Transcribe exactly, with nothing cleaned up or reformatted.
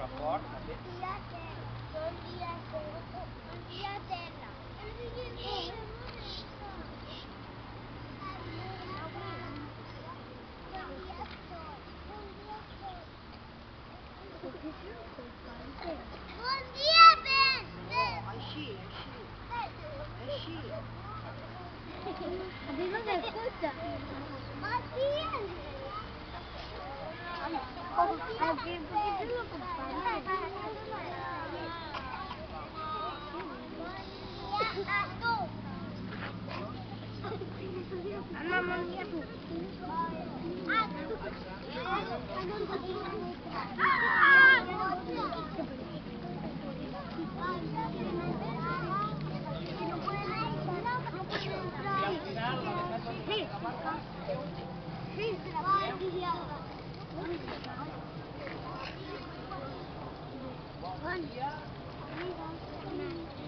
però fort. Bon dia, terra. Bon dia, terra. Bon dia, terra. Bon dia, Ben! Així, així. Així. A mi no m'escolta. Bon dia, Bon dia, Ben! Bon dia a tu. Mamà, bon dia a tu. Sí. Sí. Bon dia.